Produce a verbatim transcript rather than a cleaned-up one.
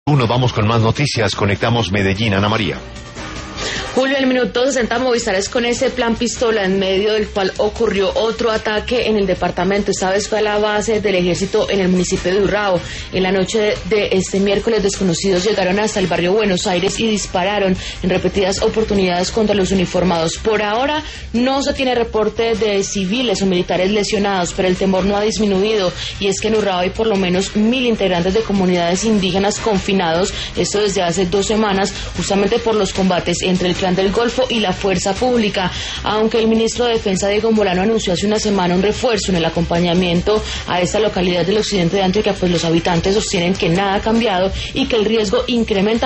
Uno, vamos con más noticias, conectamos Medellín, Ana María. Julio, el minuto sesenta Movistar es con ese plan pistola en medio del cual ocurrió otro ataque en el departamento. Esta vez fue a la base del ejército en el municipio de Urrao. En la noche de, de este miércoles, desconocidos llegaron hasta el barrio Buenos Aires y dispararon en repetidas oportunidades contra los uniformados. Por ahora no se tiene reporte de civiles o militares lesionados, pero el temor no ha disminuido, y es que en Urrao hay por lo menos mil integrantes de comunidades indígenas confinados, esto desde hace dos semanas, justamente por los combates entre el Clan del Golfo y la Fuerza Pública. Aunque el ministro de Defensa, Diego Molano, anunció hace una semana un refuerzo en el acompañamiento a esta localidad del occidente de Antioquia, pues los habitantes sostienen que nada ha cambiado y que el riesgo incrementa